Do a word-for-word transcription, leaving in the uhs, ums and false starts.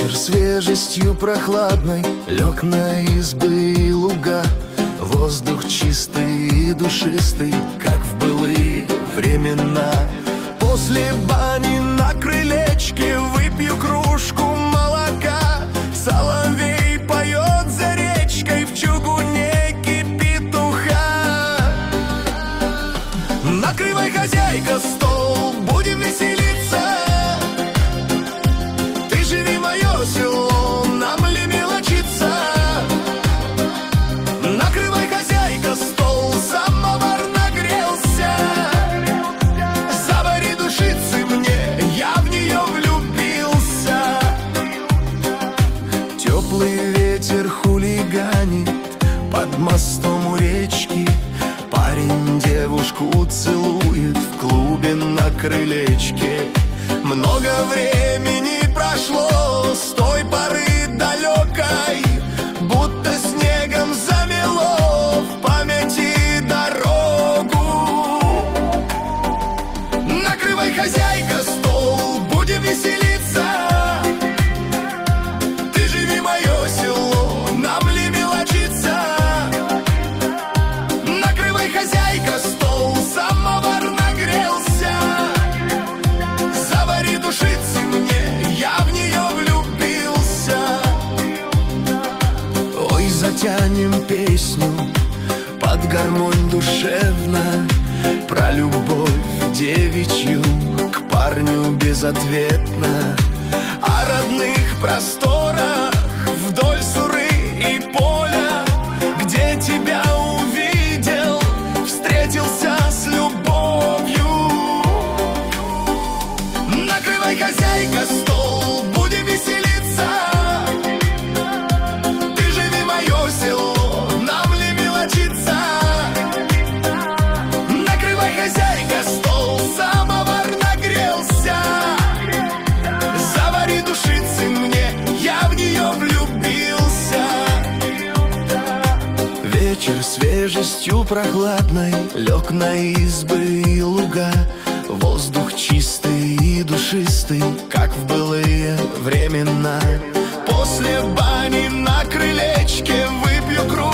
Вечер свежестью прохладной лег на избы и луга. Воздух чистый и душистый, как в былые времена. После бани на крылечке выпью кружку молока. Соловей поет за речкой, в чугуне кипит уха. Накрывай, хозяйка, стол, будем веселиться. Ты живи мое село, нам ли мелочиться? Накрывай, хозяйка, стол, самовар нагрелся. Завари душицы мне, я в нее влюбился. Теплый ветер хулиганит под мостом у речки. Парень девушку целует в клубе на крылечке. Много времени прошло с той поры далекой, будто снегом замело в памяти дорогу. Накрывай, хозяйка, стол, будем веселиться. Ты живи мое село, нам ли мелочиться? Накрывай, хозяйка, стол, самовар нагрелся. Завари душицы мне, я в нее влюбился. Ой, затянем песню под гармонь душевно про любовь девичью к парню безответно. О родных просторах вдоль Суры и поля, где тебя увидел, встретился с любовью. Накрывай, хозяйка, стол, будем веселиться. Ты живи мое село, нам ли мелочиться? Накрывай, хозяйка, стол, самовар нагрелся. Завари душицы мне, я в нее влюбился. Вечер свежестью прохладной лег на избы и луга. Воздух чистый и душистый, как в былые времена. После бани на крылечке выпью кружку